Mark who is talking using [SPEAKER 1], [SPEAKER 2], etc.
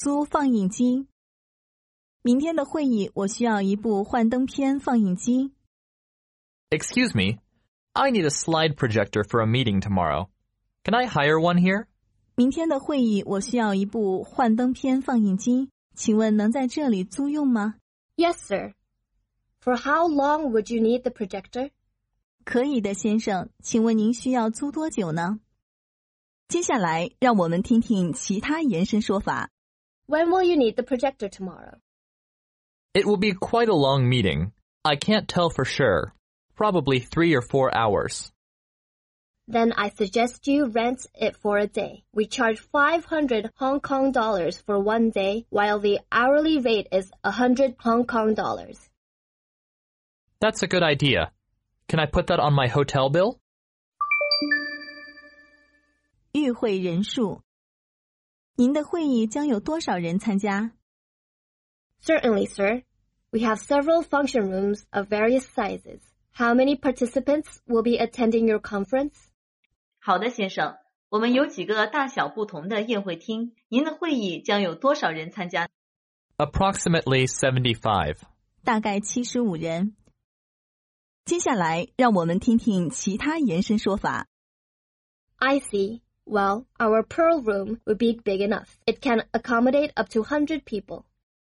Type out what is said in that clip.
[SPEAKER 1] 租放映机。明天的会议我需要一部幻灯片放映机。
[SPEAKER 2] Excuse me, I need a slide projector for a meeting tomorrow. Can I hire one here?
[SPEAKER 1] 明天的会议我需要一部幻灯片放映机，请问能在这里租用吗？
[SPEAKER 3] Yes, sir. For how long would you need the projector?
[SPEAKER 1] 可以的，先生，请问您需要租多久呢？接下来让我们听听其他延伸说法。
[SPEAKER 3] When will you need the projector tomorrow?
[SPEAKER 2] It will be quite a long meeting. I can't tell for sure. Probably 3 or 4 hours.
[SPEAKER 3] Then I suggest you rent it for a day. We charge 500 Hong Kong dollars for 1 day, while the hourly rate is 100 Hong Kong dollars.
[SPEAKER 2] That's a good idea. Can I put that on my hotel bill?
[SPEAKER 1] 与会人数。您的会议将有多少人参加？
[SPEAKER 3] Certainly, sir. We have several function rooms of various sizes. How many participants will be attending your conference?
[SPEAKER 1] 好的，先生，我们有几个大小不同的宴会厅，您的会议将有多少人参加？
[SPEAKER 2] Approximately 75.
[SPEAKER 1] 大概75人。接下来让我们听听其他延伸说法。
[SPEAKER 3] I see. Well, our Pearl room would be big enough. It can accommodate up to 100 people.